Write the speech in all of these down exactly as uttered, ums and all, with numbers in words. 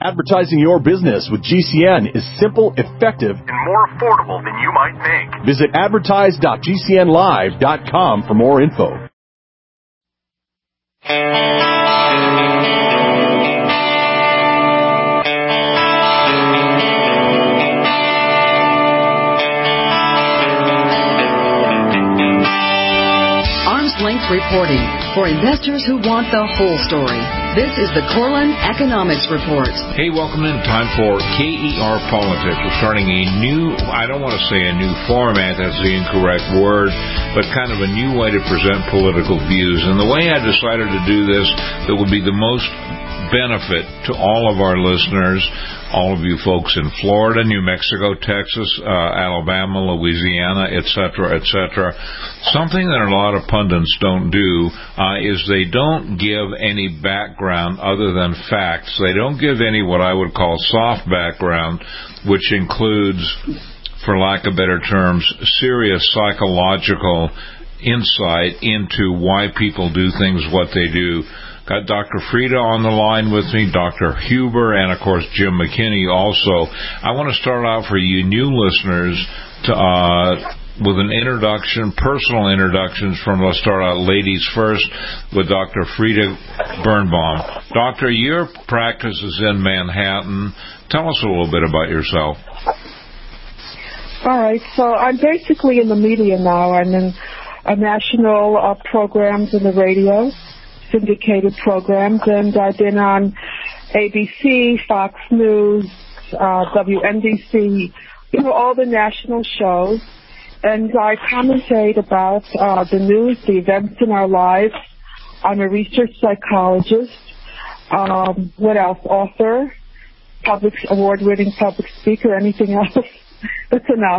Advertising your business with G C N is simple, effective, and more affordable than you might think. Visit advertise dot g c n live dot com for more info. Length reporting for investors who want the whole story. This is the Corlin Economics Report. Hey, welcome in. Time for K E R Politics. We're starting a new, I don't want to say a new format, that's the incorrect word, but kind of a new way to present political views. And the way I decided to do this that would be the most benefit to all of our listeners, all of you folks in Florida, New Mexico, Texas, uh, Alabama, Louisiana, et cetera, et cetera. Something that a lot of pundits don't do uh, is they don't give any background other than facts. They don't give any what I would call soft background, which includes, for lack of better terms, serious psychological insight into why people do things what they do. Got Doctor Freda on the line with me, Doctor Huber, and, of course, Jim McKinney also. I want to start out for you new listeners to, uh, with an introduction, personal introductions from, let's start out ladies first, with Doctor Freda Birnbaum. Doctor, your practice is in Manhattan. Tell us a little bit about yourself. All right, so I'm basically in the media now. I'm in a national uh, programs in the radio, syndicated programs, and I've been on A B C, Fox News, uh, W N B C, you know, all the national shows, and I commentate about uh, the news, the events in our lives. I'm a research psychologist. Um, what else? Author, public award-winning public speaker, anything else? That's enough.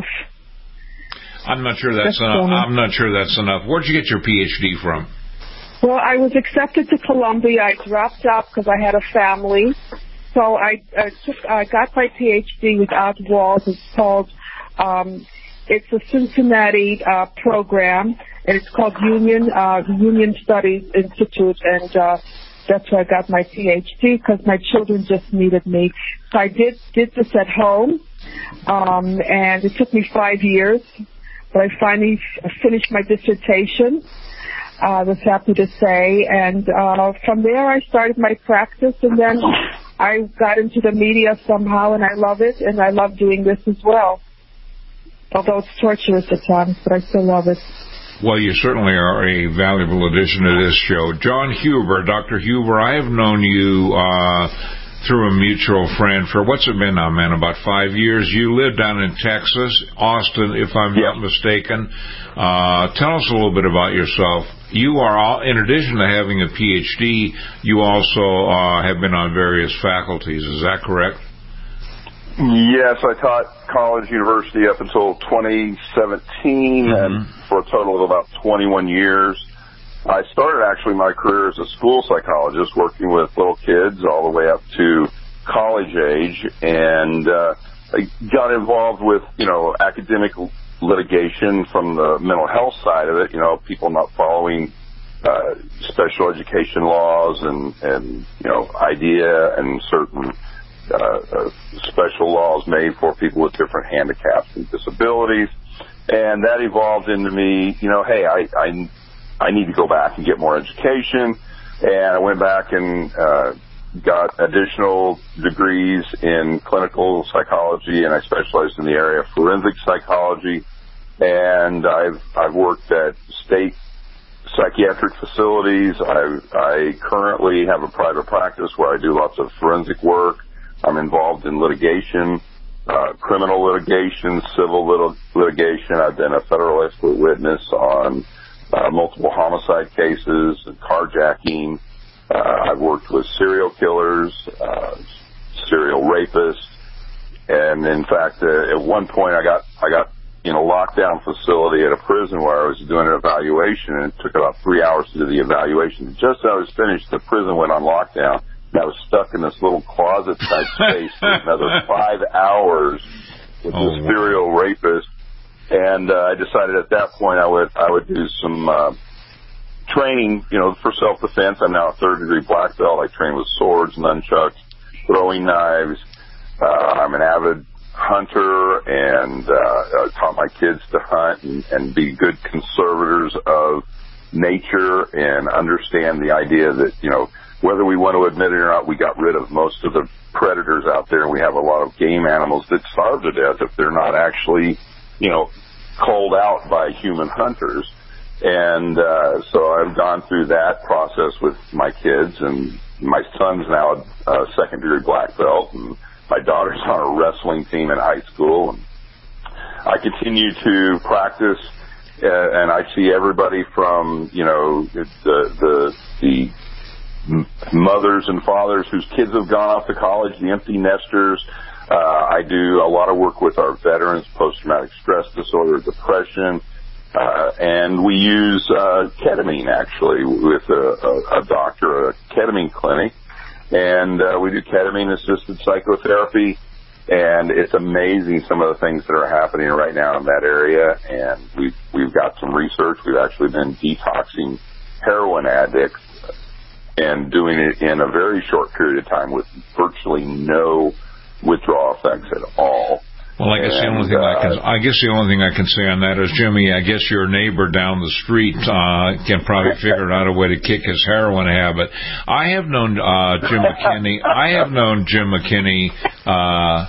I'm not sure that's, that's enough. Funny. I'm not sure that's enough. Where'd you get your P H D from? Well, I was accepted to Columbia. I dropped out because I had a family. So I, I took, I got my P H D without walls. It's called, um, it's a Cincinnati uh, program, and it's called Union uh, Union Studies Institute, and uh, that's where I got my P H D because my children just needed me. So I did did this at home, um, and it took me five years, but I finally f- finished my dissertation. I uh, was happy to say, and uh, from there I started my practice, and then I got into the media somehow, and I love it, and I love doing this as well, although it's torturous at times, but I still love it. Well, you certainly are a valuable addition to this show. John Huber, Doctor Huber, I have known you uh, through a mutual friend for, what's it been now, man, about five years. You live down in Texas, Austin, if I'm yep. not mistaken. Uh, tell us a little bit about yourself. You are, all, in addition to having a P H D, you also uh, have been on various faculties. Is that correct? Yes, I taught college, university up until twenty seventeen, mm-hmm. and for a total of about twenty-one years. I started actually my career as a school psychologist, working with little kids all the way up to college age, and uh, I got involved with, you know, academic litigation from the mental health side of it, you know, people not following uh, special education laws and, and, you know, IDEA and certain uh, uh, special laws made for people with different handicaps and disabilities. And that evolved into me, you know, hey, I, I, I need to go back and get more education. And I went back and uh, got additional degrees in clinical psychology, and I specialized in the area of forensic psychology. And I've I've worked at state psychiatric facilities. I I currently have a private practice where I do lots of forensic work. I'm involved in litigation, uh, criminal litigation, civil lit- litigation. I've been a federal expert witness on uh, multiple homicide cases and carjacking. Uh, I've worked with serial killers, uh, serial rapists, and in fact, uh, at one point I got I got in a lockdown facility at a prison where I was doing an evaluation, and it took about three hours to do the evaluation. Just as I was finished, the prison went on lockdown, and I was stuck in this little closet-type space for another five hours with oh, this serial wow. rapist. And uh, I decided at that point I would I would do some uh, training, you know, for self-defense. I'm now a third-degree black belt. I train with swords, nunchucks, throwing knives. Uh, I'm an avid hunter, and uh, I taught my kids to hunt and, and be good conservators of nature and understand the idea that, you know, whether we want to admit it or not, we got rid of most of the predators out there, and we have a lot of game animals that starve to death if they're not actually, you know, culled out by human hunters. And uh, so I've gone through that process with my kids, and my son's now a, a second-degree black belt, and my daughter's on a wrestling team in high school. And I continue to practice, uh, and I see everybody from, you know, the the the mothers and fathers whose kids have gone off to college, the empty nesters. Uh, I do a lot of work with our veterans, post-traumatic stress disorder, depression, uh, and we use uh, ketamine, actually, with a, a, a doctor, a ketamine clinic. And uh, we do ketamine-assisted psychotherapy, and it's amazing some of the things that are happening right now in that area. And we've, we've got some research. We've actually been detoxing heroin addicts and doing it in a very short period of time with virtually no withdrawal effects at all. Well, I guess and, the only thing uh, I can I guess the only thing I can say on that is, Jimmy, I guess your neighbor down the street uh, can probably figure out a way to kick his heroin habit. I have known uh, Jim McKinney. I have known Jim McKinney uh,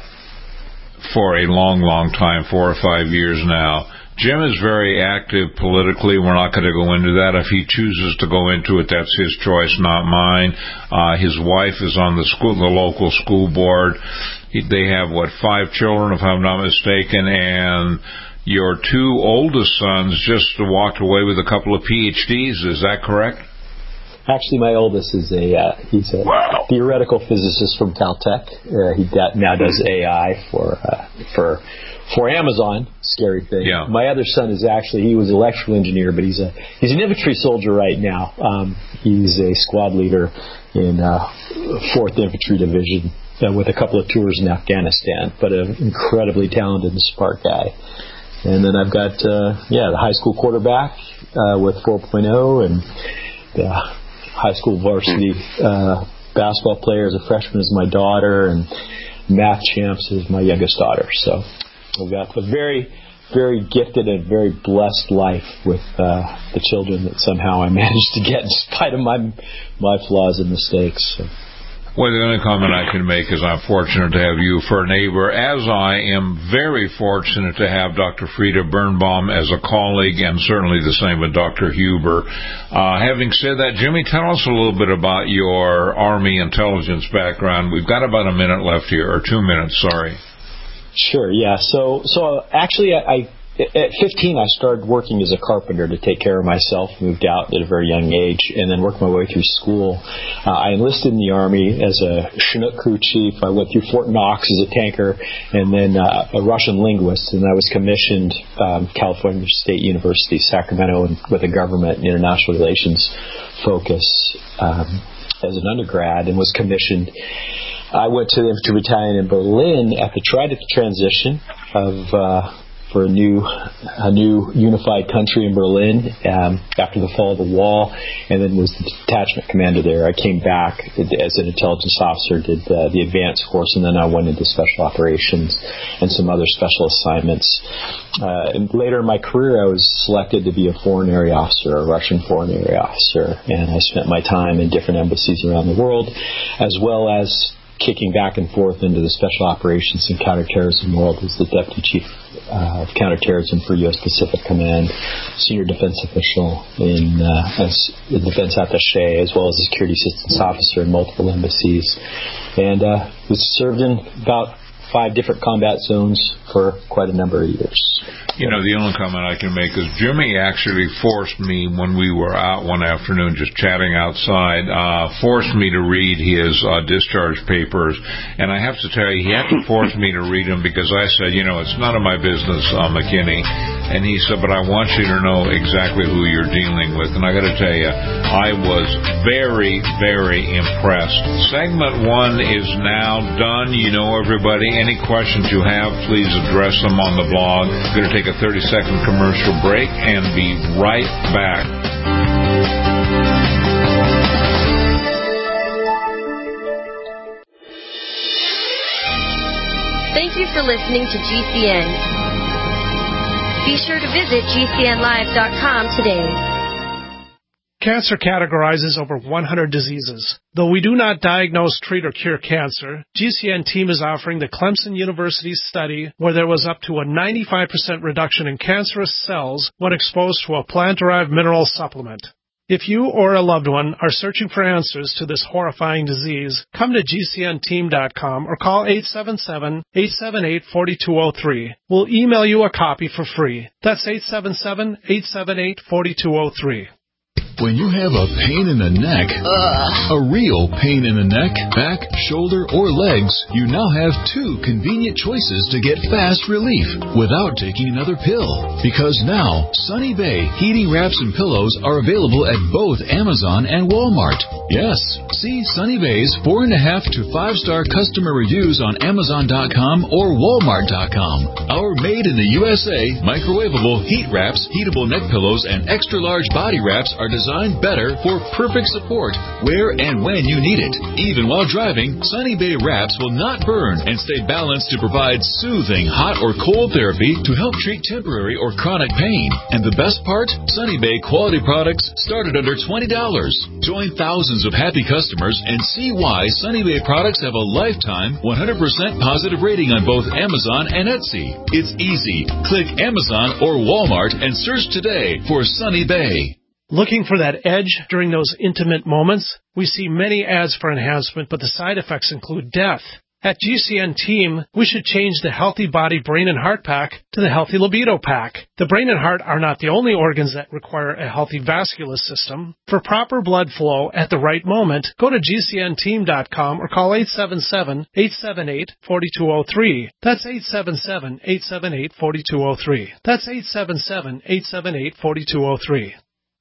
for a long, long time, four or five years now. Jim is very active politically. We're not going to go into that. If he chooses to go into it, that's his choice, not mine. Uh, his wife is on the school, the local school board. He, they have, what, five children, if I'm not mistaken, and your two oldest sons just walked away with a couple of P H Ds. Is that correct? Actually, my oldest is a uh, he's a wow. theoretical physicist from Caltech. Uh, he da- now does A I for uh, for for Amazon. Scary thing. Yeah. My other son is actually he was an electrical engineer, but he's a he's an infantry soldier right now. Um, he's a squad leader in uh, fourth Infantry Division uh, with a couple of tours in Afghanistan. But an incredibly talented and smart guy. And then I've got uh, yeah the high school quarterback uh, with four point oh and the high school varsity uh, basketball player as a freshman is my daughter, and math champs is my youngest daughter. So we've got a very, very gifted and very blessed life with uh, the children that somehow I managed to get in spite of my my flaws and mistakes. So. Well, the only comment I can make is I'm fortunate to have you for a neighbor, as I am very fortunate to have Doctor Frida Birnbaum as a colleague, and certainly the same with Doctor Huber. Uh, having said that, Jimmy, tell us a little bit about your Army intelligence background. We've got about a minute left here, or two minutes, sorry. Sure, yeah. So, so actually, I, I at fifteen, I started working as a carpenter to take care of myself, moved out at a very young age, and then worked my way through school. Uh, I enlisted in the Army as a Chinook crew chief. I went through Fort Knox as a tanker, and then uh, a Russian linguist, and I was commissioned um, California State University, Sacramento, and with a government and international relations focus um, as an undergrad, and was commissioned. I went to the infantry battalion in Berlin at the tried at the transition of uh, for a new a new unified country in Berlin um, after the fall of the wall, and then was the detachment commander there. I came back as an intelligence officer, did uh, the advanced course, and then I went into special operations and some other special assignments. Uh, and later in my career, I was selected to be a foreign area officer, a Russian foreign area officer, and I spent my time in different embassies around the world, as well as kicking back and forth into the special operations and counterterrorism world as the deputy chief uh, of counterterrorism for U S Pacific Command, senior defense official in uh, as the defense attaché, as well as a security assistance officer in multiple embassies, and uh, was served in about five different combat zones for quite a number of years. You know, the only comment I can make is Jimmy actually forced me, when we were out one afternoon just chatting outside, uh, forced me to read his uh, discharge papers. And I have to tell you, he had to force me to read them because I said, you know, it's none of my business, uh, McKinney. And he said, but I want you to know exactly who you're dealing with. And I got to tell you, I was very, very impressed. Segment one is now done. You know, everybody, any questions you have, please address them on the blog. I'm going to take a thirty-second commercial break and be right back. Thank you for listening to G C N. Be sure to visit G C N live dot com today. Cancer categorizes over one hundred diseases. Though we do not diagnose, treat, or cure cancer, G C N team is offering the Clemson University study where there was up to a ninety-five percent reduction in cancerous cells when exposed to a plant-derived mineral supplement. If you or a loved one are searching for answers to this horrifying disease, come to G C N team dot com or call eight seven seven, eight seven eight, four two zero three. We'll email you a copy for free. That's eight seven seven, eight seven eight, four two zero three. When you have a pain in the neck, Ugh. a real pain in the neck, back, shoulder, or legs, you now have two convenient choices to get fast relief without taking another pill. Because now, Sunny Bay heating wraps and pillows are available at both Amazon and Walmart. Yes, see Sunny Bay's four and a half to five star customer reviews on Amazon dot com or Walmart dot com. Our made in the U S A microwavable heat wraps, heatable neck pillows, and extra large body wraps are designed Designed better for perfect support where and when you need it. Even while driving, Sunny Bay wraps will not burn and stay balanced to provide soothing hot or cold therapy to help treat temporary or chronic pain. And the best part? Sunny Bay quality products start at under twenty dollars. Join thousands of happy customers and see why Sunny Bay products have a lifetime one hundred percent positive rating on both Amazon and Etsy. It's easy. Click Amazon or Walmart and search today for Sunny Bay. Looking for that edge during those intimate moments? We see many ads for enhancement, but the side effects include death. At G C N Team, we should change the Healthy Body, Brain, and Heart Pack to the Healthy Libido Pack. The brain and heart are not the only organs that require a healthy vascular system. For proper blood flow at the right moment, go to G C N team dot com or call eight seven seven, eight seven eight, four two zero three. That's eight seven seven, eight seven eight, four two zero three. That's eight seven seven, eight seven eight, four two zero three.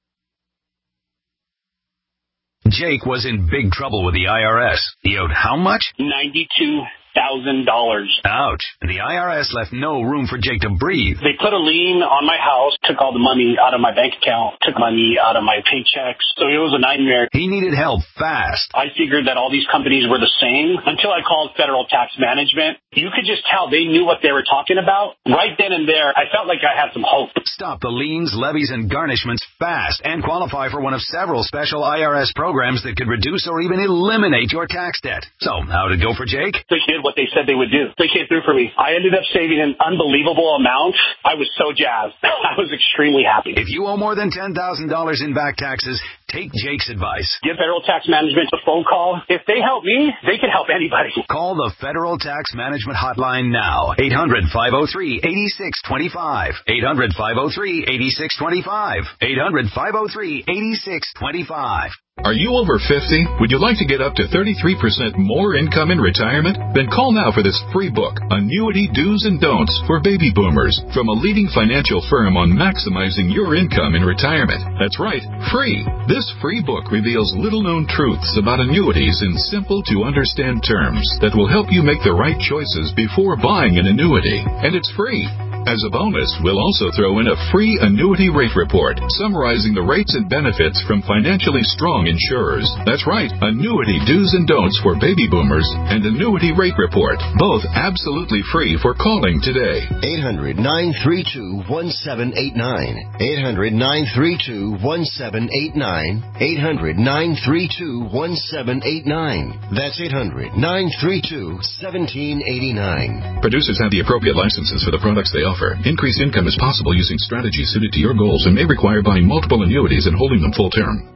Jake was in big trouble with the I R S. He owed how much? ninety-two thousand dollars. Ouch. The I R S left no room for Jake to breathe. They put a lien on my house, took all the money out of my bank account, took money out of my paychecks. So it was a nightmare. He needed help fast. I figured that all these companies were the same until I called Federal Tax Management. You could just tell they knew what they were talking about. Right then and there, I felt like I had some hope. Stop the liens, levies, and garnishments fast and qualify for one of several special I R S programs that could reduce or even eliminate your tax debt. So, how'd it go for Jake? They did what they said they would do. They came through for me. I ended up saving an unbelievable amount. I was so jazzed. I was extremely happy. If you owe more than ten thousand dollars in back taxes, take Jake's advice. Give Federal Tax Management a phone call. If they help me, they can help anybody. Call the Federal Tax Management Hotline now. eight hundred, five oh three, eight six two five. eight hundred, five oh three, eight six two five. eight hundred, five oh three, eight six two five. Are you over fifty? Would you like to get up to thirty-three percent more income in retirement? Then call now for this free book, Annuity Do's and Don'ts for Baby Boomers, from a leading financial firm on maximizing your income in retirement. That's right, free. This free book reveals little-known truths about annuities in simple-to-understand terms that will help you make the right choices before buying an annuity. And it's free. As a bonus, we'll also throw in a free annuity rate report summarizing the rates and benefits from financially strong insurers. That's right, Annuity Do's and Don'ts for Baby Boomers and Annuity Rate Report, both absolutely free for calling today. eight hundred, nine three two, one seven eight nine. eight hundred, nine three two, one seven eight nine. eight hundred, nine three two, one seven eight nine. That's eight hundred, nine three two, one seven eight nine. Producers have the appropriate licenses for the products they offer. Increased income is possible using strategies suited to your goals and may require buying multiple annuities and holding them full term.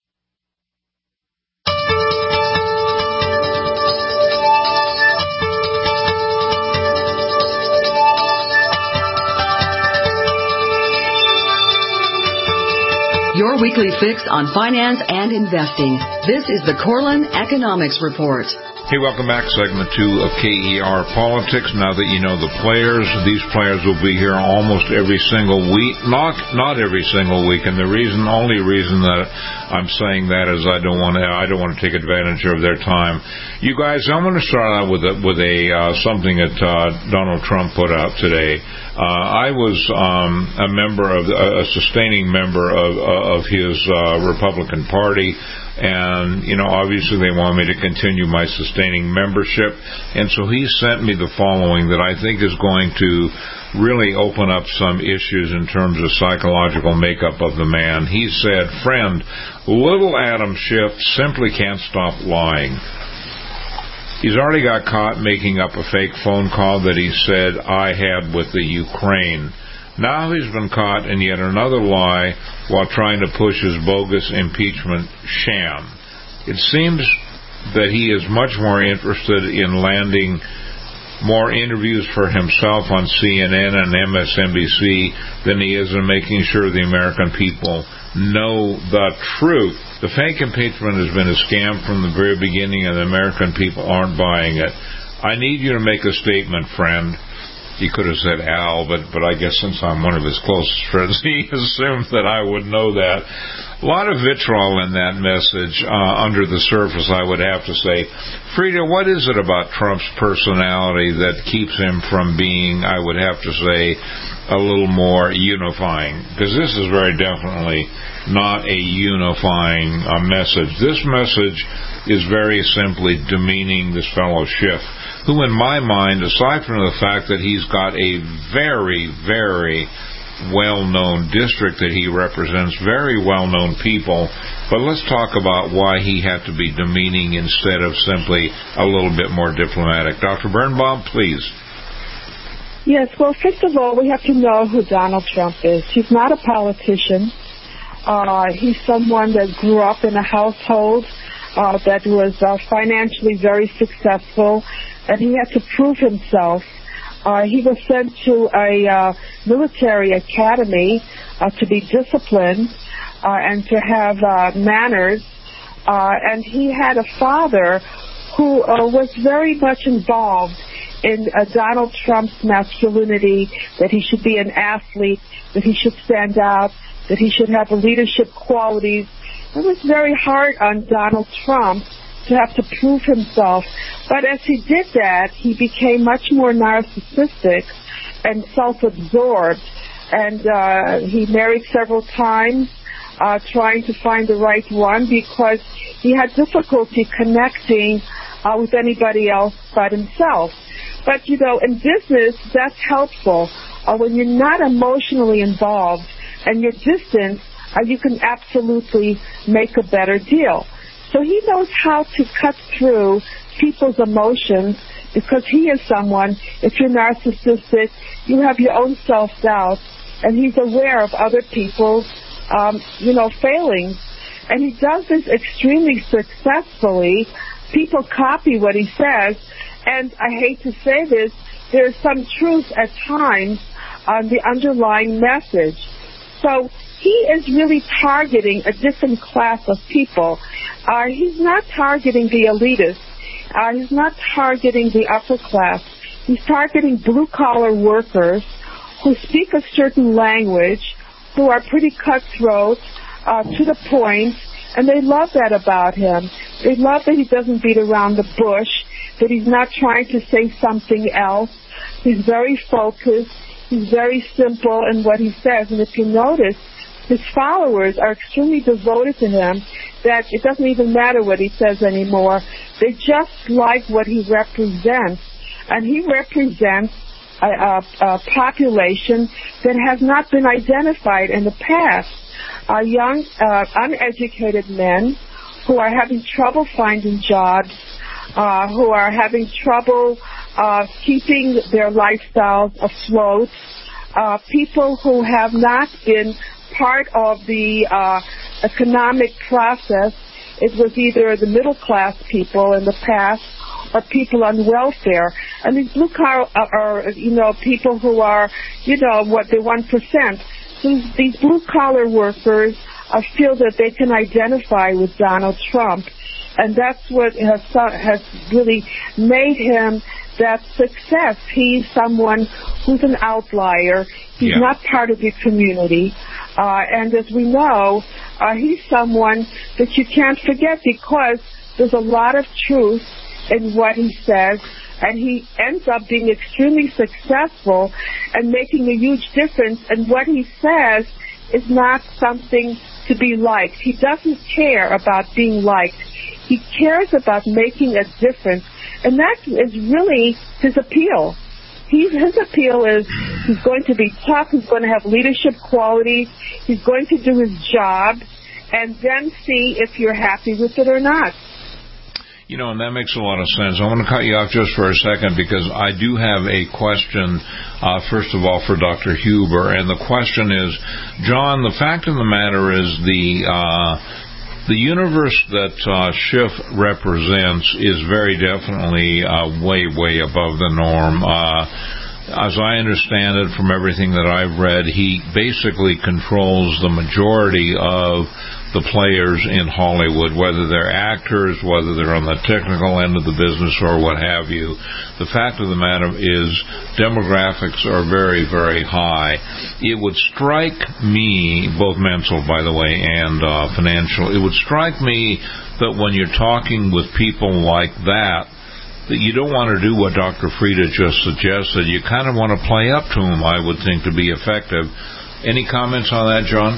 Your weekly fix on finance and investing. This is the Corlin Economics Report. Hey, welcome back. Segment two of K E R Politics. Now that you know the players, these players will be here almost every single week. Not not every single week, and the reason, only reason that I'm saying that is I don't want to I don't want to take advantage of their time. You guys, I'm going to start out with a, with a uh, something that uh, Donald Trump put out today. Uh, I was um, a member of a sustaining member of of his uh, Republican Party. And, you know, obviously they want me to continue my sustaining membership. And so he sent me the following that I think is going to really open up some issues in terms of psychological makeup of the man. He said, "Friend, little Adam Schiff simply can't stop lying. He's already got caught making up a fake phone call that he said I had with the Ukraine. Now he's been caught in yet another lie while trying to push his bogus impeachment sham. It seems that he is much more interested in landing more interviews for himself on C N N and M S N B C than he is in making sure the American people know the truth. The fake impeachment has been a scam from the very beginning, and the American people aren't buying it. I need you to make a statement, friend." He could have said Al, but, but I guess since I'm one of his closest friends, he assumed that I would know that. A lot of vitriol in that message uh, under the surface, I would have to say. Frida, what is it about Trump's personality that keeps him from being, I would have to say, a little more unifying? Because this is very definitely not a unifying uh, message. This message is very simply demeaning this fellow Schiff, who in my mind, aside from the fact that he's got a very, very well-known district that he represents, very well-known people, but let's talk about why he had to be demeaning instead of simply a little bit more diplomatic. Doctor Birnbaum, please. Yes, well, first of all, we have to know who Donald Trump is. He's not a politician. Uh, he's someone that grew up in a household uh, that was uh, financially very successful, and he had to prove himself. Uh, he was sent to a uh, military academy uh, to be disciplined uh, and to have uh, manners, uh, and he had a father who uh, was very much involved in uh, Donald Trump's masculinity, that he should be an athlete, that he should stand out, that he should have leadership qualities. It was very hard on Donald Trump to have to prove himself. But as he did that, he became much more narcissistic and self-absorbed. And uh, he married several times, uh, trying to find the right one, because he had difficulty connecting uh, with anybody else but himself. But, you know, in business, that's helpful. Uh, when you're not emotionally involved and you're distant, uh, you can absolutely make a better deal. So he knows how to cut through people's emotions, because he is someone, if you're narcissistic, you have your own self-doubt, and he's aware of other people's, um, you know, failings. And he does this extremely successfully. People copy what he says, and I hate to say this, there's some truth at times on the underlying message. So he is really targeting a different class of people. Uh, he's not targeting the elitists. Uh, he's not targeting the upper class. He's targeting blue-collar workers who speak a certain language, who are pretty cutthroat, uh, to the point, and they love that about him. They love that he doesn't beat around the bush, that he's not trying to say something else. He's very focused. He's very simple in what he says. And if you notice, his followers are extremely devoted to him, that it doesn't even matter what he says anymore. They just like what he represents. And he represents a, a, a population that has not been identified in the past. Uh, young, uh, uneducated men who are having trouble finding jobs, uh, who are having trouble uh, keeping their lifestyles afloat, uh, people who have not been part of the uh, economic process. It was either the middle class people in the past or people on welfare. And these blue collar are, you know, people who are, you know, what the one percent. So these blue collar workers uh, feel that they can identify with Donald Trump, and that's what has has really made him that success. He's someone who's an outlier. He's yeah. not part of the community. Uh, and as we know, uh, he's someone that you can't forget, because there's a lot of truth in what he says, and he ends up being extremely successful and making a huge difference. And what he says is not something to be liked. He doesn't care about being liked. He cares about making a difference, and that is really his appeal. He's, his appeal is he's going to be tough, he's going to have leadership qualities, he's going to do his job, and then see if you're happy with it or not. You know, and that makes a lot of sense. I want to cut you off just for a second because I do have a question, uh, first of all, for Doctor Huber. And the question is, John, the fact of the matter is the uh, the universe that uh, Schiff represents is very definitely uh, way, way above the norm. Uh, as I understand it from everything that I've read, he basically controls the majority of the players in Hollywood, whether they're actors, whether they're on the technical end of the business or what have you. The fact of the matter is demographics are very, very high. It would strike me, both mental, by the way, and uh, financial, it would strike me that when you're talking with people like that, that you don't want to do what Doctor Frieda just suggested. You kind of want to play up to him, I would think, to be effective. Any comments on that, John?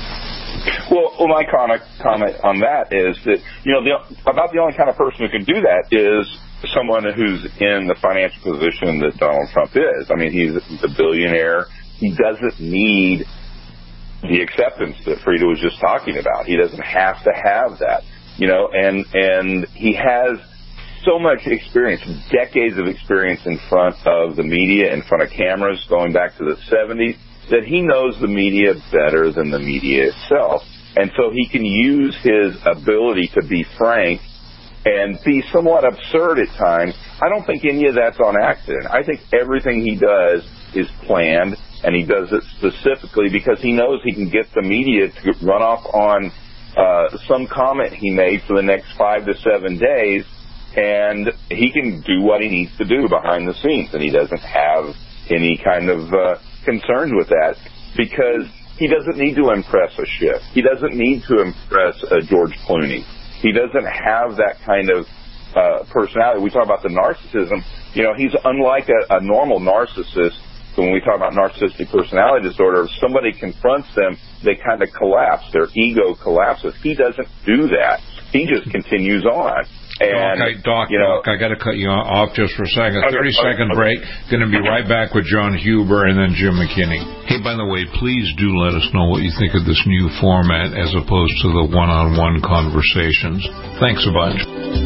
Well, well, my comment comment on that is that, you know, the, about the only kind of person who can do that is someone who's in the financial position that Donald Trump is. I mean, he's a billionaire. He doesn't need the acceptance that Frieda was just talking about. He doesn't have to have that, you know, and and he has so much experience, decades of experience in front of the media, in front of cameras, going back to the seventies. That he knows the media better than the media itself. And so he can use his ability to be frank and be somewhat absurd at times. I don't think any of that's on accident. I think everything he does is planned, and he does it specifically because he knows he can get the media to run off on uh, some comment he made for the next five to seven days, and he can do what he needs to do behind the scenes, and he doesn't have any kind of uh, concerns with that because he doesn't need to impress a Schiff. He doesn't need to impress a George Clooney. He doesn't have that kind of uh, personality. We talk about the narcissism. You know, he's unlike a, a normal narcissist. So when we talk about narcissistic personality disorder, if somebody confronts them, they kind of collapse. Their ego collapses. He doesn't do that. He just continues on. And, Doc, I, Doc, you know, Doc, I got to cut you off just for a second. Okay, thirty-second okay. break. Going to be right back with John Huber and then Jim McKinney. Hey, by the way, please do let us know what you think of this new format as opposed to the one-on-one conversations. Thanks a bunch.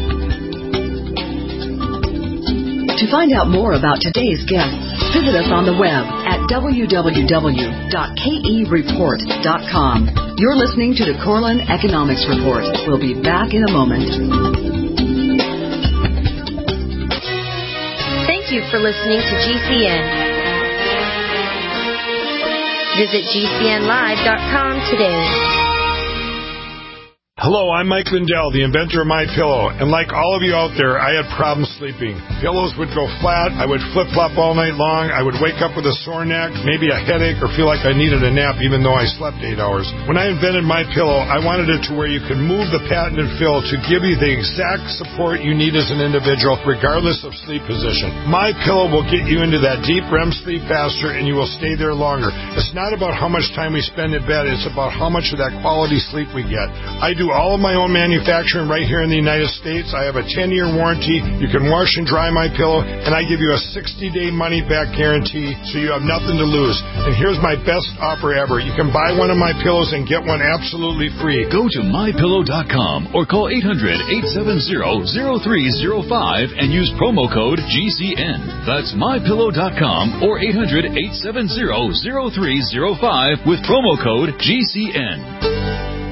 To find out more about today's guest, visit us on the web at w w w dot k e report dot com. You're listening to the Corlin Economics Report. We'll be back in a moment. Thank you for listening to G C N. Visit g c n live dot com today. Hello, I'm Mike Lindell, the inventor of MyPillow, and like all of you out there, I had problems sleeping. Pillows would go flat, I would flip-flop all night long, I would wake up with a sore neck, maybe a headache, or feel like I needed a nap even though I slept eight hours. When I invented MyPillow, I wanted it to where you could move the patented fill to give you the exact support you need as an individual, regardless of sleep position. MyPillow will get you into that deep R E M sleep faster, and you will stay there longer. It's not about how much time we spend in bed, it's about how much of that quality sleep we get. I do all of my own manufacturing right here in the United States. I have a ten-year warranty. You can wash and dry MyPillow, and I give you a sixty-day money-back guarantee, so you have nothing to lose. And here's my best offer ever. You can buy one of my pillows and get one absolutely free. Go to my pillow dot com or call eight hundred, eight seven zero, zero three zero five and use promo code G C N. That's my pillow dot com or eight hundred, eight seven zero, zero three zero five with promo code G C N.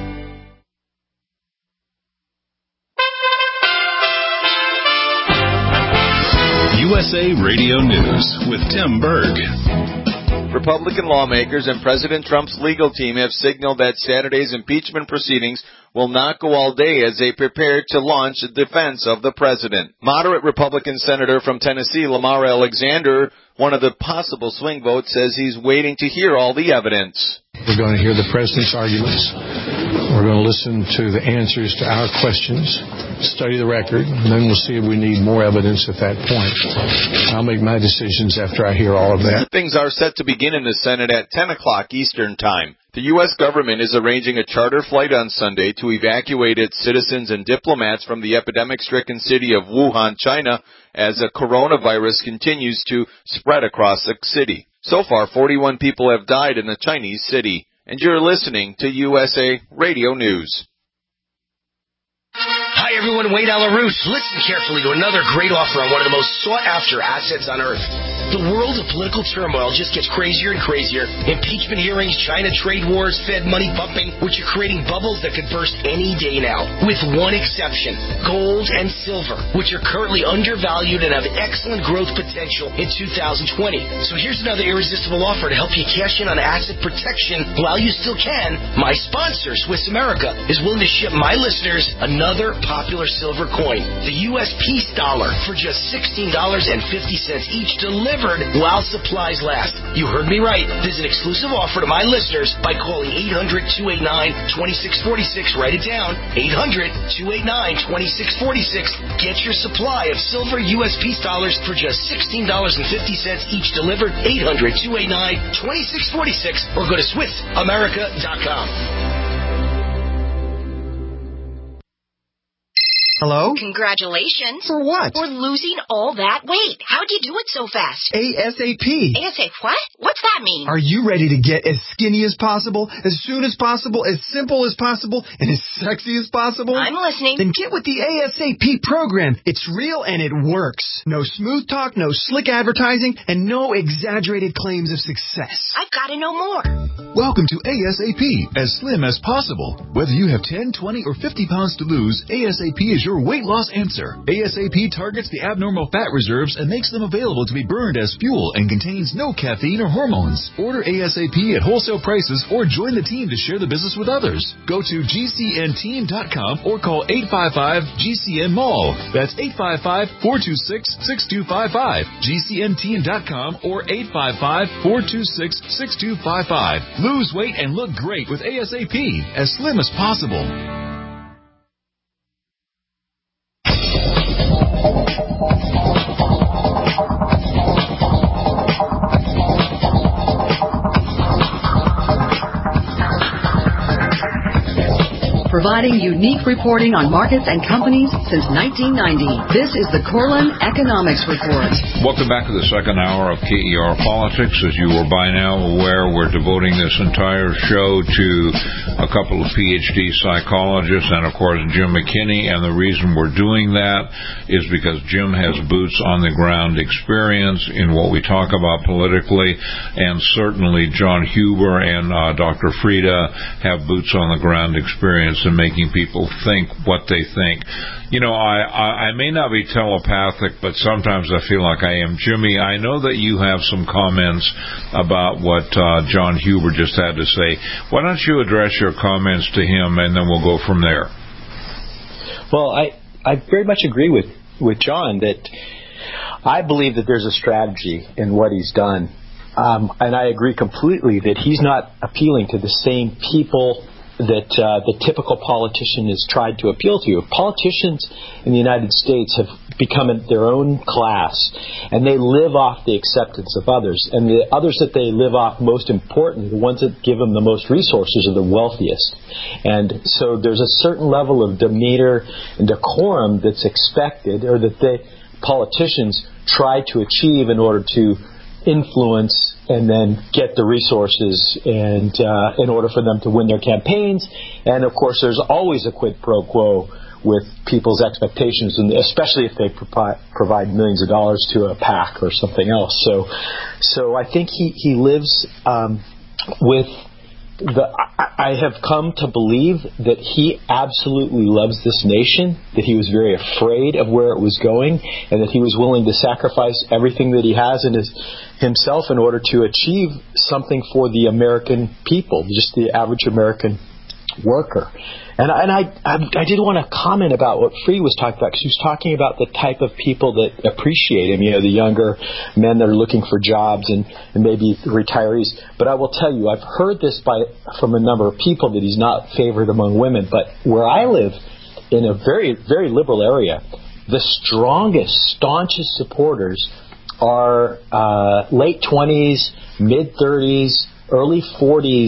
U S A Radio News with Tim Berg. Republican lawmakers and President Trump's legal team have signaled that Saturday's impeachment proceedings will not go all day as they prepare to launch a defense of the president. Moderate Republican Senator from Tennessee, Lamar Alexander, one of the possible swing votes, says he's waiting to hear all the evidence. We're going to hear the president's arguments. We're going to listen to the answers to our questions, study the record, and then we'll see if we need more evidence at that point. I'll make my decisions after I hear all of that. Things are set to begin in the Senate at ten o'clock Eastern Time. The U S government is arranging a charter flight on Sunday to evacuate its citizens and diplomats from the epidemic-stricken city of Wuhan, China, as a coronavirus continues to spread across the city. So far, forty-one people have died in the Chinese city. And you're listening to U S A Radio News. Hi, everyone. Wayne Alaroos. Listen carefully to another great offer on one of the most sought-after assets on earth. The world of political turmoil just gets crazier and crazier. Impeachment hearings, China trade wars, Fed money pumping, which are creating bubbles that could burst any day now. With one exception, gold and silver, which are currently undervalued and have excellent growth potential in two thousand twenty. So here's another irresistible offer to help you cash in on asset protection while you still can. My sponsor, Swiss America, is willing to ship my listeners another popular silver coin, the U S Peace Dollar, for just sixteen dollars and fifty cents each, delivered while supplies last. You heard me right. There's an exclusive offer to my listeners by calling eight hundred, two eight nine, two six four six. Write it down. eight hundred, two eight nine, two six four six. Get your supply of silver U S Peace Dollars for just sixteen dollars and fifty cents each, delivered. eight hundred, two eight nine, two six four six or go to Swiss America dot com. Hello? Congratulations. For what? For losing all that weight. How'd you do it so fast? ASAP. ASAP what? What's that mean? Are you ready to get as skinny as possible, as soon as possible, as simple as possible, and as sexy as possible? I'm listening. Then get with the ASAP program. It's real and it works. No smooth talk, no slick advertising, and no exaggerated claims of success. I've got to know more. Welcome to ASAP, as slim as possible. Whether you have ten, twenty, or fifty pounds to lose, ASAP is your weight loss answer. ASAP targets the abnormal fat reserves and makes them available to be burned as fuel and contains no caffeine or hormones. Order ASAP at wholesale prices or join the team to share the business with others. Go to G C N team dot com or call eight five five G C N mall. That's eight five five, four two six, six two five five. G C N team dot com or eight five five, four two six, six two five five. Lose weight and look great with ASAP, as slim as possible. Providing unique reporting on markets and companies since nineteen ninety. This is the Corlin Economics Report. Welcome back to the second hour of K E R Politics. As you are by now aware, we're devoting this entire show to a couple of P H D psychologists and, of course, Jim McKinney. And the reason we're doing that is because Jim has boots-on-the-ground experience in what we talk about politically, and certainly John Huber and uh, Doctor Frieda have boots-on-the-ground experience in making people think what they think. You know, I, I, I may not be telepathic, but sometimes I feel like I am. Jimmy, I know that you have some comments about what uh, John Huber just had to say. Why don't you address your comments to him, and then we'll go from there. Well, I, I very much agree with, with John that I believe that there's a strategy in what he's done. Um, and I agree completely that he's not appealing to the same people that uh, the typical politician has tried to appeal to. Politicians in the United States have become their own class, and they live off the acceptance of others. And the others that they live off, most importantly, the ones that give them the most resources, are the wealthiest. And so there's a certain level of demeanor and decorum that's expected, or that the politicians try to achieve in order to influence and then get the resources and uh, in order for them to win their campaigns. And of course, there's always a quid pro quo with people's expectations, and especially if they pro- provide millions of dollars to a PAC or something else. So, so I think he he lives um, with the. I, I have come to believe that he absolutely loves this nation, that he was very afraid of where it was going, and that he was willing to sacrifice everything that he has in his himself in order to achieve something for the American people, just the average American worker. And, and I, I, I did want to comment about what Free was talking about, because she was talking about the type of people that appreciate him, you know, the younger men that are looking for jobs and, and maybe retirees. But I will tell you, I've heard this by from a number of people that he's not favored among women. But where I live, in a very, very liberal area, the strongest, staunchest supporters are uh, late twenties, mid thirties, early forties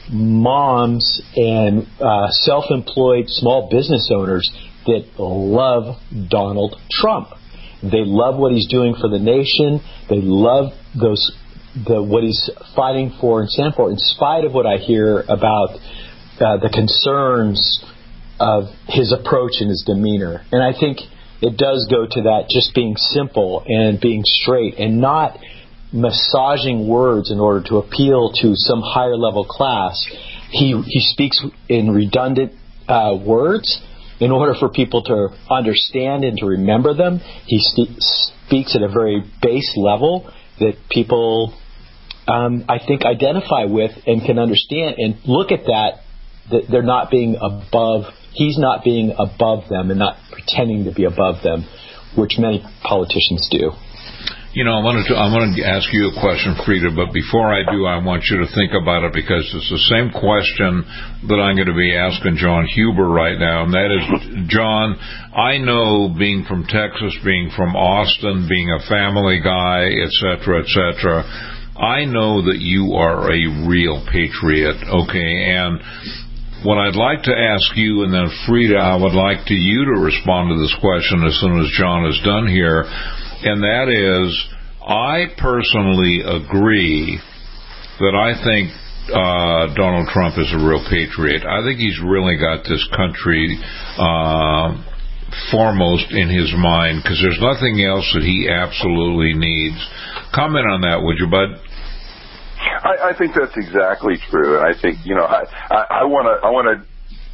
moms and uh, self-employed small business owners that love Donald Trump. They love what he's doing for the nation. They love those the what he's fighting for and standing for, in spite of what I hear about uh, the concerns of his approach and his demeanor. And I think it does go to that, just being simple and being straight and not massaging words in order to appeal to some higher level class. He he speaks in redundant uh, words in order for people to understand and to remember them. He st- speaks at a very base level that people, um, I think, identify with and can understand and look at that, that they're not being above, he's not being above them and not pretending to be above them, which many politicians do. You know, I wanted to, I want to ask you a question, Frida, but before I do, I want you to think about it, because it's the same question that I'm going to be asking John Huber right now, and that is, John, I know, being from Texas, being from Austin, being a family guy, et cetera, et cetera, I know that you are a real patriot, okay, and what I'd like to ask you, and then Frida, I would like to you to respond to this question as soon as John is done here, and that is, I personally agree that I think uh, Donald Trump is a real patriot. I think he's really got this country uh, foremost in his mind, because there's nothing else that he absolutely needs. Comment on that, would you, Bud? I, I think that's exactly true, and I think, you know, I want to I want to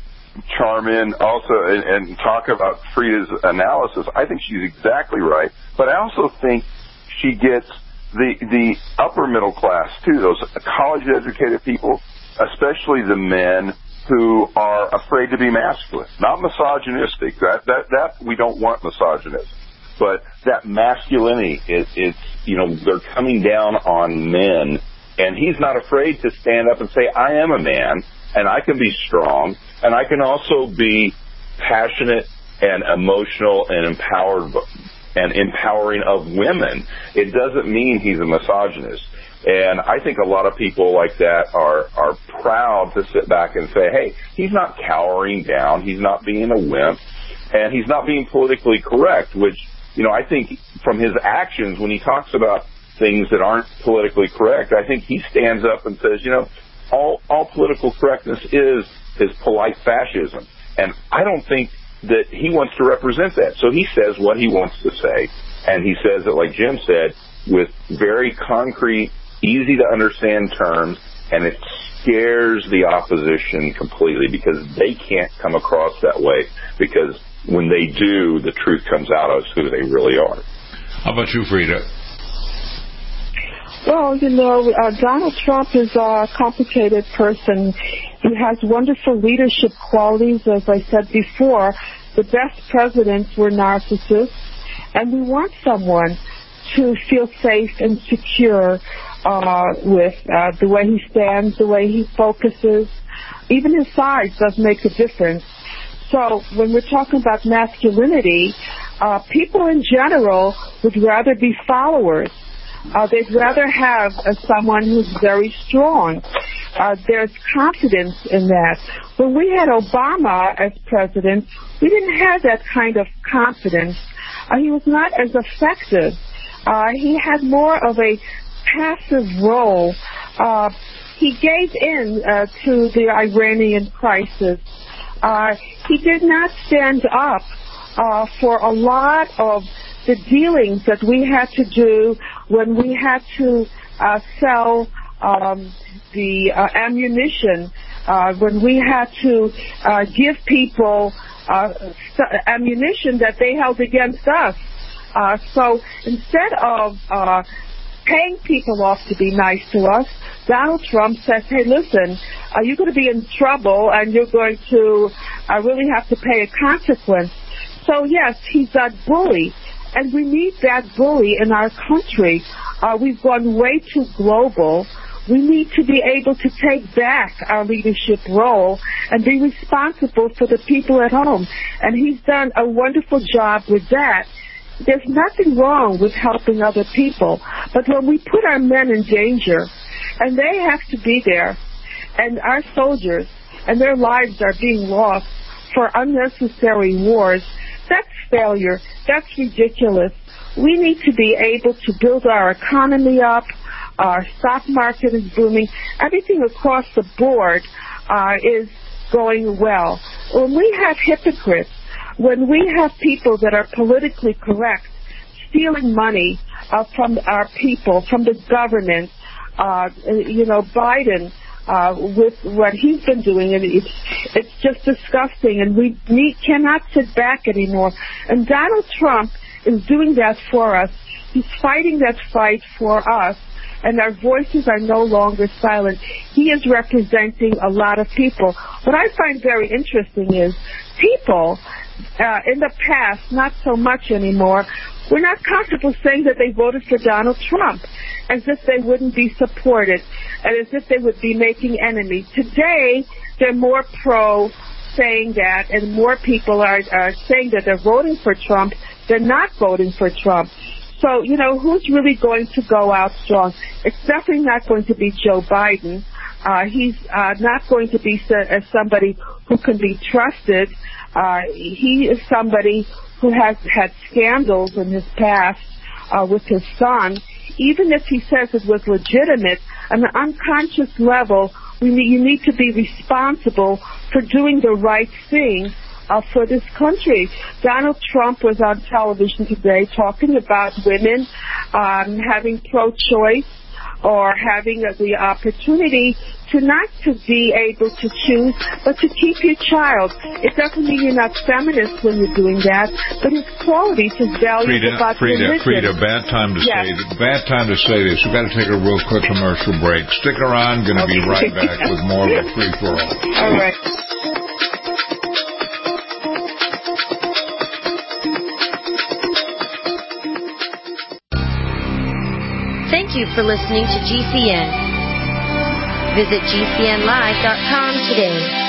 charm in also and, and talk about Frida's analysis. I think she's exactly right, but I also think she gets the the upper middle class too, those college-educated people, especially the men who are afraid to be masculine, not misogynistic. That that that we don't want misogynism, but that masculinity is, is you know, they're coming down on men, and he's not afraid to stand up and say, I am a man, and I can be strong, and I can also be passionate and emotional and empowered and empowering of women. It doesn't mean he's a misogynist. And I think a lot of people like that are, are proud to sit back and say, hey, he's not cowering down, he's not being a wimp, and he's not being politically correct, which, you know, I think from his actions when he talks about things that aren't politically correct, I think he stands up and says, you know, all, all political correctness is is polite fascism. And I don't think that he wants to represent that. So he says what he wants to say, and he says it, like Jim said, with very concrete, easy to understand terms, and it scares the opposition completely, because they can't come across that way, because when they do, the truth comes out as who they really are. How about you, Frida? Well, you know, uh, Donald Trump is a complicated person. He has wonderful leadership qualities. As I said before, the best presidents were narcissists, and we want someone to feel safe and secure uh, with uh, the way he stands, the way he focuses. Even his size does make a difference. So when we're talking about masculinity, uh, people in general would rather be followers. Uh, they'd rather have uh, someone who's very strong. Uh, there's confidence in that. When we had Obama as president, we didn't have that kind of confidence. Uh, he was not as effective. Uh, he had more of a passive role. Uh, he gave in uh, to the Iranian crisis. Uh, he did not stand up uh, for a lot of the dealings that we had to do when we had to uh, sell um, the uh, ammunition, uh, when we had to uh, give people uh, st- ammunition that they held against us. Uh, so instead of uh, paying people off to be nice to us, Donald Trump says, hey, listen, uh, you're going to be in trouble and you're going to uh, really have to pay a consequence. So, yes, he's that bully. And we need that bully in our country. Uh, we've gone way too global. We need to be able to take back our leadership role and be responsible for the people at home. And he's done a wonderful job with that. There's nothing wrong with helping other people. But when we put our men in danger, and they have to be there, and our soldiers and their lives are being lost for unnecessary wars, that's failure. That's ridiculous. We need to be able to build our economy up. Our stock market is booming. Everything across the board uh, is going well. When we have hypocrites, when we have people that are politically correct, stealing money uh, from our people, from the government, uh, you know, Biden, Uh, with what he's been doing, and it's it's just disgusting, and we need, cannot sit back anymore. And Donald Trump is doing that for us. He's fighting that fight for us, and our voices are no longer silent. He is representing a lot of people. What I find very interesting is people uh, in the past, not so much anymore, we're not comfortable saying that they voted for Donald Trump, as if they wouldn't be supported, and as if they would be making enemies. Today, they're more pro saying that, and more people are, are saying that they're voting for Trump. They're not voting for Trump. So, you know, who's really going to go out strong? It's definitely not going to be Joe Biden. Uh, he's uh, not going to be uh, somebody who can be trusted. Uh, he is somebody who has had scandals in his past uh, with his son. Even if he says it was legitimate, on an unconscious level, we need, you need to be responsible for doing the right thing uh, for this country. Donald Trump was on television today talking about women um, having pro-choice or having uh, the opportunity to not to be able to choose, but to keep your child. It doesn't mean you're not feminist when you're doing that, but his qualities, his values Frida, about Frida, religion. Frida, bad time to yes. say this. Bad time to say this. We've got to take a real quick commercial break. Stick around. Going to okay. be right back with more of a free-for-all. All right. Thank you for listening to G C N. Visit G C N live dot com today.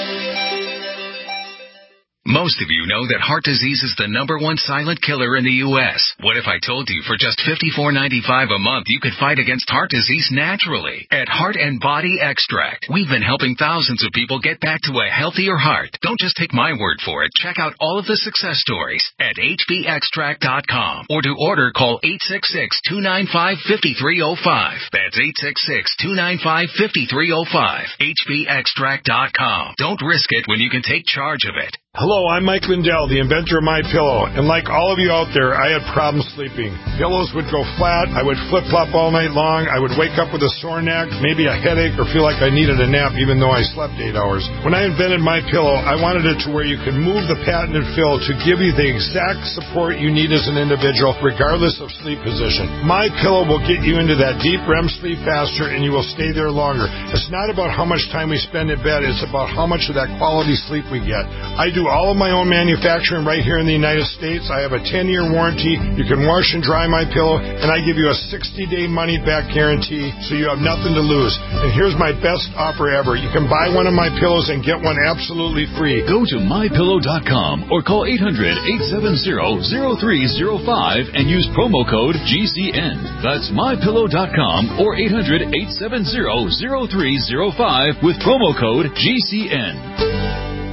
Most of you know that heart disease is the number one silent killer in the U S What if I told you for just fifty-four ninety-five a month you could fight against heart disease naturally? At Heart and Body Extract, we've been helping thousands of people get back to a healthier heart. Don't just take my word for it. Check out all of the success stories at H B extract dot com, or to order, call eight six six, two nine five, five three zero five. That's eight six six, two nine five, five three zero five. H B extract dot com. Don't risk it when you can take charge of it. Hello, I'm Mike Lindell, the inventor of MyPillow, and like all of you out there, I had problems sleeping. Pillows would go flat, I would flip-flop all night long, I would wake up with a sore neck, maybe a headache, or feel like I needed a nap even though I slept eight hours. When I invented MyPillow, I wanted it to where you could move the patented fill to give you the exact support you need as an individual, regardless of sleep position. MyPillow will get you into that deep R E M sleep faster, and you will stay there longer. It's not about how much time we spend in bed, it's about how much of that quality sleep we get. I do all of my own manufacturing right here in the United States. I have a ten-year warranty. You can wash and dry my pillow, and I give you a sixty-day money-back guarantee, so you have nothing to lose. And here's my best offer ever. You can buy one of my pillows and get one absolutely free. Go to my pillow dot com or call eight hundred, eight seven zero, zero three zero five and use promo code G C N. That's my pillow dot com or eight hundred, eight seven zero, zero three zero five with promo code G C N.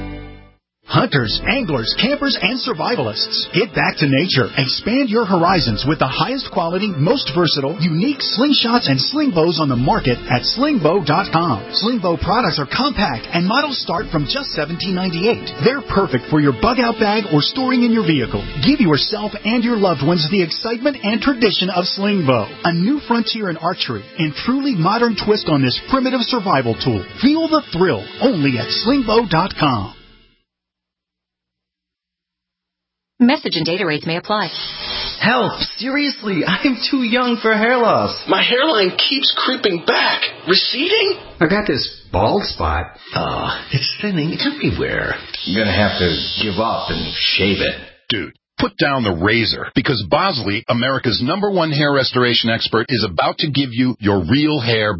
Hunters, anglers, campers, and survivalists. Get back to nature. Expand your horizons with the highest quality, most versatile, unique slingshots and sling bows on the market at sling bow dot com. Sling bow products are compact and models start from just seventeen ninety-eight. They're perfect for your bug out bag or storing in your vehicle. Give yourself and your loved ones the excitement and tradition of sling bow. A new frontier in archery and truly modern twist on this primitive survival tool. Feel the thrill only at sling bow dot com. Message and data rates may apply. Help! Seriously, I'm too young for hair loss. My hairline keeps creeping back. Receding? I got this bald spot. Uh, it's thinning everywhere. I'm gonna have to give up and shave it. Dude, put down the razor, because Bosley, America's number one hair restoration expert, is about to give you your real hair back.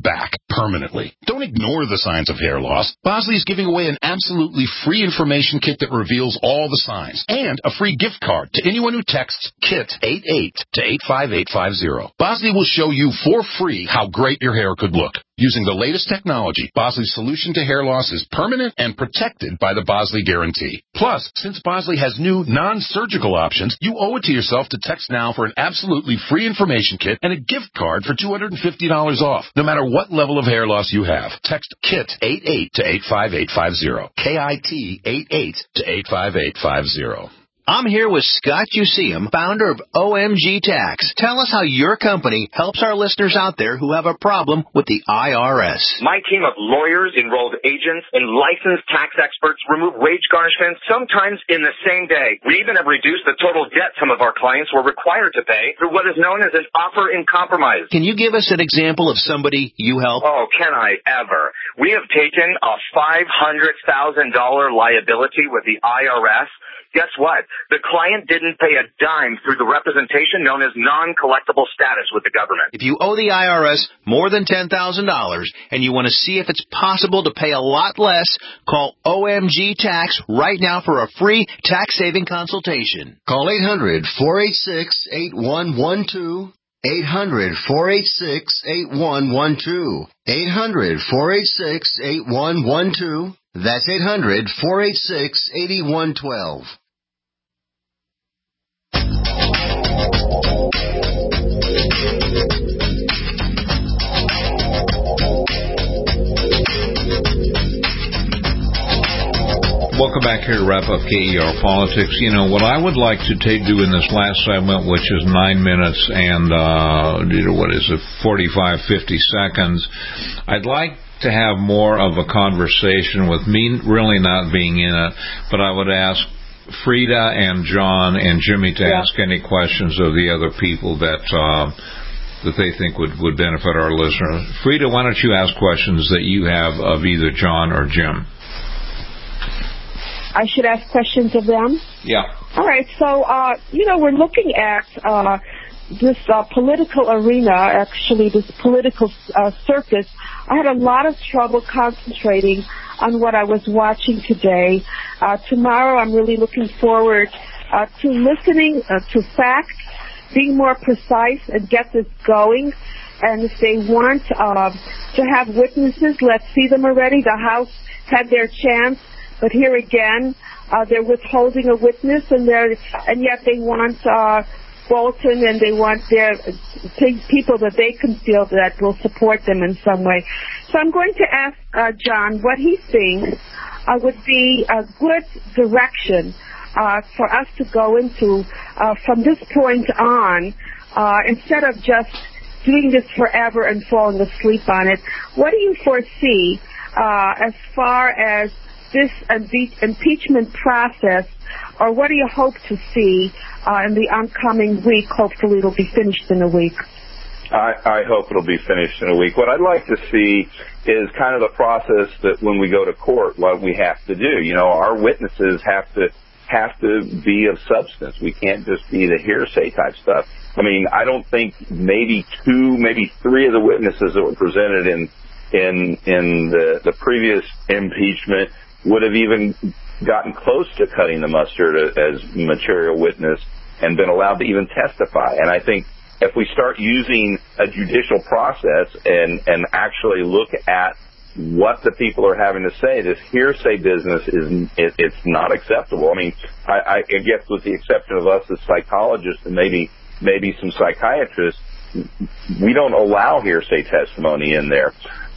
permanently. Don't ignore the signs of hair loss. Bosley is giving away an absolutely free information kit that reveals all the signs and a free gift card to anyone who texts KIT eighty-eight to eight five eight five zero. Bosley will show you for free how great your hair could look. Using the latest technology, Bosley's solution to hair loss is permanent and protected by the Bosley Guarantee. Plus, since Bosley has new non-surgical options, you owe it to yourself to text now for an absolutely free information kit and a gift card for two hundred fifty dollars off, no matter what level of hair loss you have. Text KIT eighty-eight to eight five eight five zero. K I T eighty-eight to eight five eight five zero. I'm here with Scott Useum, founder of O M G Tax. Tell us how your company helps our listeners out there who have a problem with the I R S. My team of lawyers, enrolled agents, and licensed tax experts remove wage garnishments sometimes in the same day. We even have reduced the total debt some of our clients were required to pay through what is known as an offer in compromise. Can you give us an example of somebody you help? Oh, can I ever? We have taken a five hundred thousand dollars liability with the I R S. Guess what? The client didn't pay a dime through the representation known as non-collectible status with the government. If you owe the I R S more than ten thousand dollars and you want to see if it's possible to pay a lot less, call O M G Tax right now for a free tax-saving consultation. Call eight hundred, four eight six, eight one one two. eight hundred, four eight six, eight one one two. eight hundred, four eight six, eight one one two. That's eight hundred, four eight six, eight one one two. Welcome back here to wrap up K E R Politics. You know, what I would like to take, do in this last segment, which is nine minutes and, uh, what is it, forty-five, fifty seconds, I'd like to have more of a conversation with me really not being in it, but I would ask Frida and John and Jimmy to yeah. ask any questions of the other people that uh, that they think would, would benefit our listeners. Frida, why don't you ask questions that you have of either John or Jim? I should ask questions of them? Yeah. All right. So, uh, you know, we're looking at uh, this uh, political arena, actually this political uh, circus. I had a lot of trouble concentrating on what I was watching today. Uh, tomorrow I'm really looking forward uh, to listening uh, to facts, being more precise, and get this going. And if they want uh, to have witnesses, let's see them already. The House had their chance. But here again, uh, they're withholding a witness, and they're and yet they want uh, Bolton, and they want their people that they can feel that will support them in some way. So I'm going to ask uh, John what he thinks uh, would be a good direction uh, for us to go into uh, from this point on, uh, instead of just doing this forever and falling asleep on it. What do you foresee uh, as far as this impeachment process, or what do you hope to see uh, in the oncoming week? Hopefully it'll be finished in a week. I, I hope it'll be finished in a week. What I'd like to see is kind of the process that when we go to court, what we have to do. You know, our witnesses have to have to be of substance. We can't just be the hearsay type stuff. I mean, I don't think maybe two, maybe three of the witnesses that were presented in in in the, the previous impeachment would have even gotten close to cutting the mustard as material witness and been allowed to even testify. And I think if we start using a judicial process and, and actually look at what the people are having to say, this hearsay business is it, it's not acceptable. I mean, I, I guess with the exception of us as psychologists and maybe maybe some psychiatrists, we don't allow hearsay testimony in there.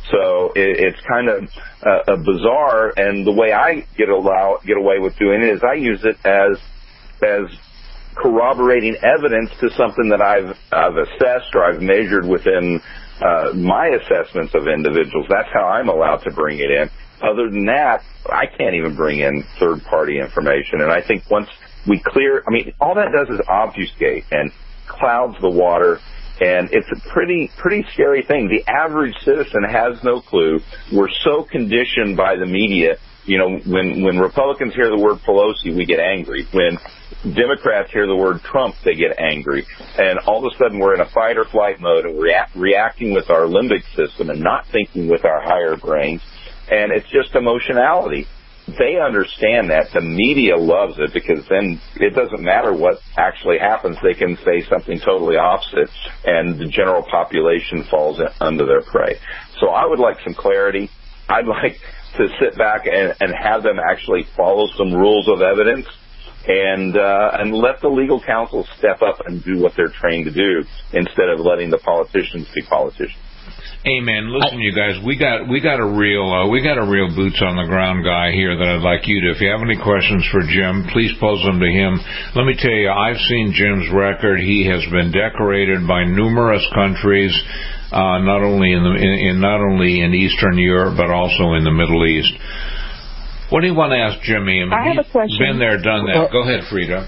So it, it's kind of uh, a bizarre, and the way I get allow get away with doing it is I use it as as corroborating evidence to something that I've I've assessed or I've measured within uh, my assessments of individuals. That's how I'm allowed to bring it in. Other than that, I can't even bring in third-party information. And I think once we clear, I mean, all that does is obfuscate and clouds the water. And it's a pretty, pretty scary thing. The average citizen has no clue. We're so conditioned by the media. You know, when, when Republicans hear the word Pelosi, we get angry. When, Democrats hear the word Trump, they get angry. And all of a sudden we're in a fight or flight mode and react, reacting with our limbic system and not thinking with our higher brains. And it's just emotionality. They understand that. The media loves it because then it doesn't matter what actually happens. They can say something totally opposite, and the general population falls in, under their prey. So I would like some clarity. I'd like to sit back and, and have them actually follow some rules of evidence and uh, and let the legal counsel step up and do what they're trained to do instead of letting the politicians be politicians. Amen. Listen, you guys, we got we got a real uh, we got a real boots on the ground guy here that I'd like you to. If you have any questions for Jim, please pose them to him. Let me tell you, I've seen Jim's record. He has been decorated by numerous countries, uh, not only in the in, in not only in Eastern Europe but also in the Middle East. What do you want to ask Jimmy? I, mean, I have a question. Been there, done that. Go ahead, Frida.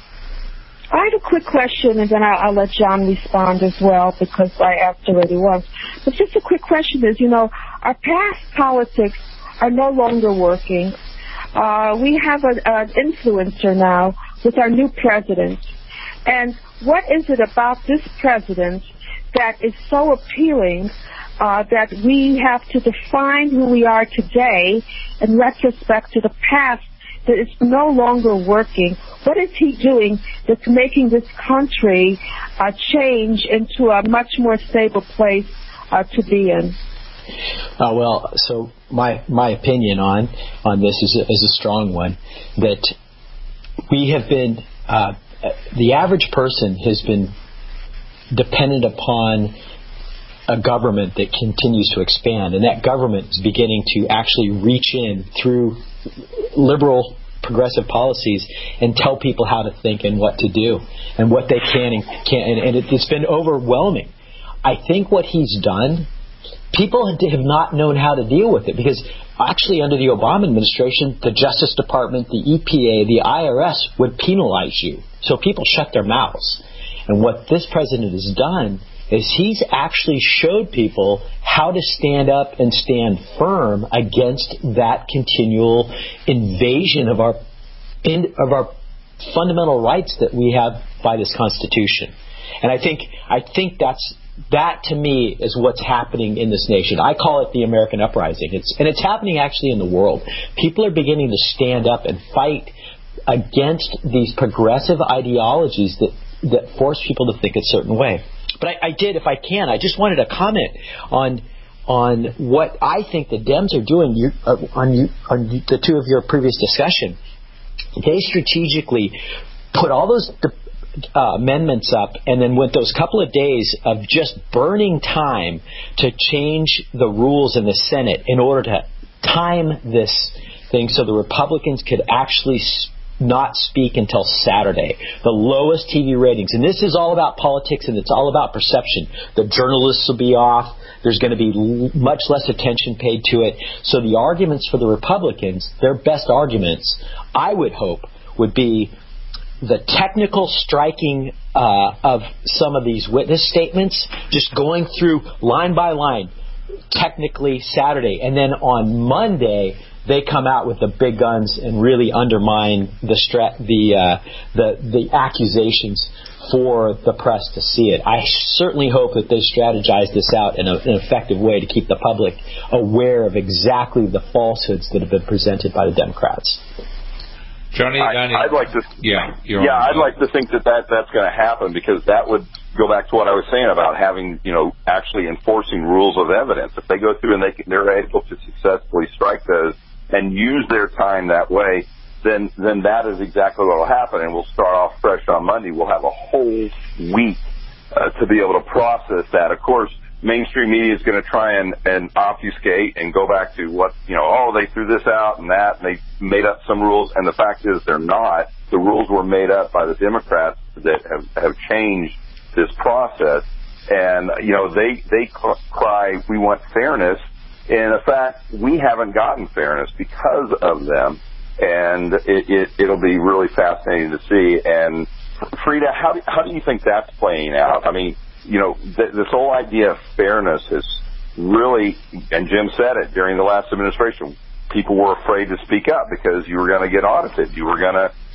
I have a quick question, and then I'll, I'll let John respond as well, because I asked already once. But just a quick question is, you know, our past politics are no longer working. Uh, we have a, an influencer now with our new president. And what is it about this president that is so appealing uh, that we have to define who we are today in retrospect to the past that is no longer working? What is he doing that's making this country uh, change into a much more stable place uh, to be in? Uh, well, so my my opinion on on this is a, is a strong one. That we have been uh, the average person has been dependent upon a government that continues to expand, and that government is beginning to actually reach in through liberal progressive policies and tell people how to think and what to do and what they can and can't, and, and it, it's been overwhelming. I think what he's done, people have not known how to deal with it, because actually under the Obama administration, the Justice Department, the E P A, the I R S would penalize you, so people shut their mouths. And what this president has done is he's actually showed people how to stand up and stand firm against that continual invasion of our in, of our fundamental rights that we have by this Constitution. And I think I think that's that to me is what's happening in this nation. I call it the American uprising. It's and it's happening actually in the world. People are beginning to stand up and fight against these progressive ideologies that that force people to think a certain way. But I, I did, if I can, I just wanted to comment on on what I think the Dems are doing you, uh, on, you, on the two of your previous discussion. They strategically put all those uh, amendments up, and then with those couple of days of just burning time to change the rules in the Senate in order to time this thing so the Republicans could actually speak not speak until Saturday. The lowest T V ratings. And this is all about politics, and it's all about perception. The journalists will be off. There's going to be l- much less attention paid to it. So the arguments for the Republicans, their best arguments, I would hope, would be the technical striking uh, of some of these witness statements, just going through line by line, technically Saturday. And then on Monday, they come out with the big guns and really undermine the stra- the, uh, the the accusations for the press to see it. I certainly hope that they strategize this out in a, an effective way to keep the public aware of exactly the falsehoods that have been presented by the Democrats. Johnny, Johnny I, I'd like to. Yeah, you're yeah, on. I'd like to think that, that that's going to happen, because that would go back to what I was saying about having, you know, actually enforcing rules of evidence. If they go through and they can, they're able to successfully strike those and use their time that way, then then that is exactly what will happen, and we'll start off fresh on Monday. We'll have a whole week uh, to be able to process that. Of course, mainstream media is going to try and, and obfuscate and go back to what, you know, oh, they threw this out and that, and they made up some rules, and the fact is they're not. The rules were made up by the Democrats that have, have changed this process, and, you know, they, they cry, we want fairness. And in fact, we haven't gotten fairness because of them, and it, it, it'll be really fascinating to see. And Frida, how do, how do you think that's playing out? I mean, you know, th- this whole idea of fairness is really, and Jim said it during the last administration, people were afraid to speak up because you were going to get audited. You were going to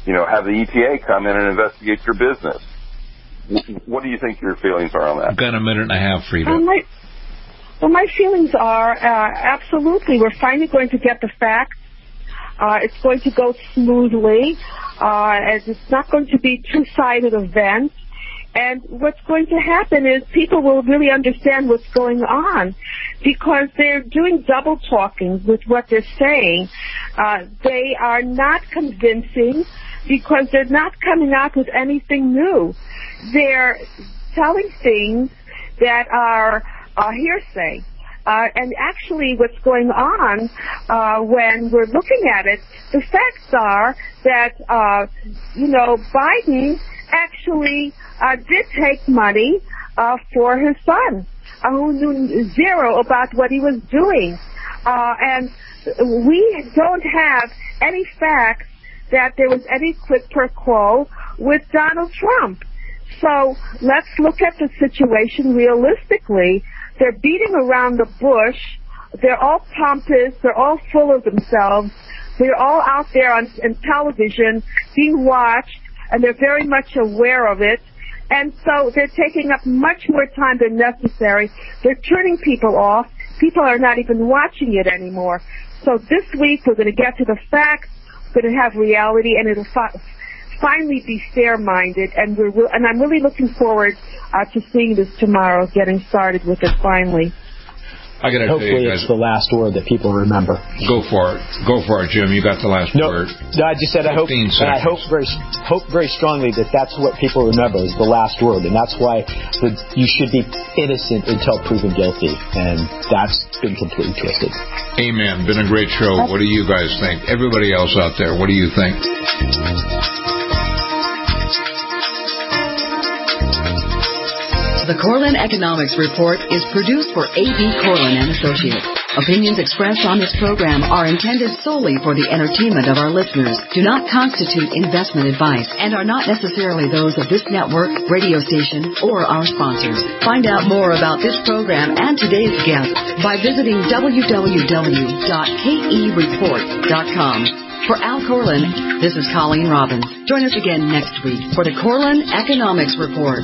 you know, have the E P A come in and investigate your business. What do you think your feelings are on that? I've got a minute and a half, Frida. Um, my, well, my feelings are uh, absolutely. We're finally going to get the facts. Uh, it's going to go smoothly, uh, and it's not going to be two-sided event. And what's going to happen is people will really understand what's going on, because they're doing double talking with what they're saying. Uh, they are not convincing because they're not coming out with anything new. They're telling things that are uh, hearsay. Uh, and actually what's going on uh, when we're looking at it, the facts are that, uh, you know, Biden actually uh, did take money uh, for his son, uh, who knew zero about what he was doing. Uh, and we don't have any facts that there was any quid pro quo with Donald Trump. So let's look at the situation realistically. They're beating around the bush. They're all pompous. They're all full of themselves. They're all out there on in television being watched, and they're very much aware of it. And so they're taking up much more time than necessary. They're turning people off. People are not even watching it anymore. So this week we're going to get to the facts. We're going to have reality, and it'll fi- finally be fair-minded. And we're re- and I'm really looking forward uh, to seeing this tomorrow, getting started with it finally. I got to tell Hopefully you guys, it's the last word that people remember. Go for it. Go for it, Jim. You got the last no, word. No, I just said I hope, and I hope very, hope very strongly that that's what people remember is the last word, and that's why the, you should be innocent until proven guilty, and that's been completely twisted. Amen. Been a great show. What do you guys think? Everybody else out there, what do you think? The Corlin Economics Report is produced for A B. Corlin and Associates. Opinions expressed on this program are intended solely for the entertainment of our listeners, do not constitute investment advice, and are not necessarily those of this network, radio station, or our sponsors. Find out more about this program and today's guest by visiting w w w dot k e report dot com. For Al Corlin, this is Colleen Robbins. Join us again next week for the Corlin Economics Report.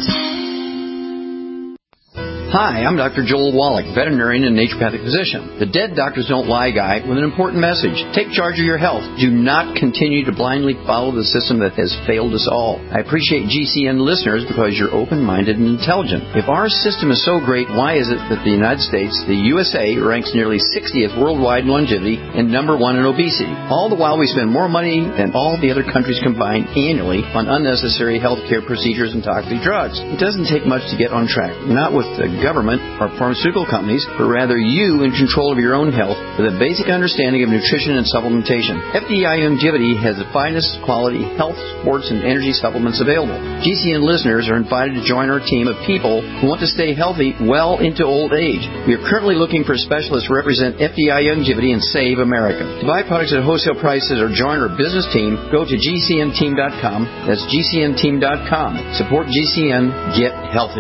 Hi, I'm Doctor Joel Wallach, veterinarian and naturopathic physician. The Dead Doctors Don't Lie guy with an important message. Take charge of your health. Do not continue to blindly follow the system that has failed us all. I appreciate G C N listeners because you're open-minded and intelligent. If our system is so great, why is it that the United States, the U S A, ranks nearly sixtieth worldwide in longevity and number one in obesity? All the while we spend more money than all the other countries combined annually on unnecessary health care procedures and toxic drugs. It doesn't take much to get on track. Not with the government or pharmaceutical companies, but rather you in control of your own health with a basic understanding of nutrition and supplementation. F D I Longevity has the finest quality health, sports, and energy supplements available. G C N listeners are invited to join our team of people who want to stay healthy well into old age. We are currently looking for specialists to represent F D I Longevity and Save America. To buy products at wholesale prices or join our business team, go to G C N team dot com. That's G C N team dot com. Support G C N. Get healthy.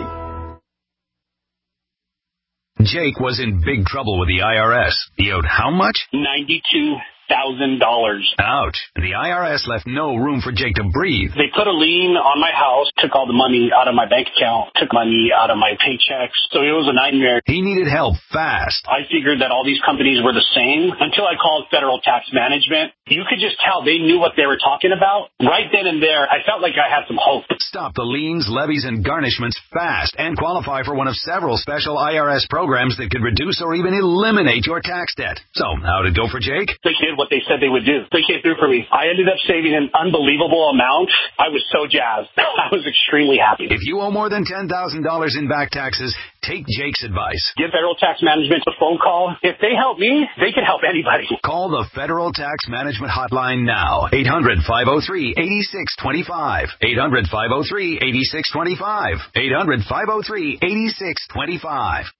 Jake was in big trouble with the I R S. He owed how much? ninety-two thousand dollars. Ouch. The I R S left no room for Jake to breathe. They put a lien on my house, took all the money out of my bank account, took money out of my paychecks. So it was a nightmare. He needed help fast. I figured that all these companies were the same until I called Federal Tax Management. You could just tell they knew what they were talking about. Right then and there, I felt like I had some hope. Stop the liens, levies, and garnishments fast and qualify for one of several special I R S programs that could reduce or even eliminate your tax debt. So, how'd it go for Jake? They did what they said they would do. They came through for me. I ended up saving an unbelievable amount. I was so jazzed. I was extremely happy. If you owe more than ten thousand dollars in back taxes, take Jake's advice. Give Federal Tax Management a phone call. If they help me, they can help anybody. Call the Federal Tax Management Hotline now. eight hundred, five oh three, eight six two five. eight hundred, five oh three, eight six two five. eight hundred, five oh three, eight six two five.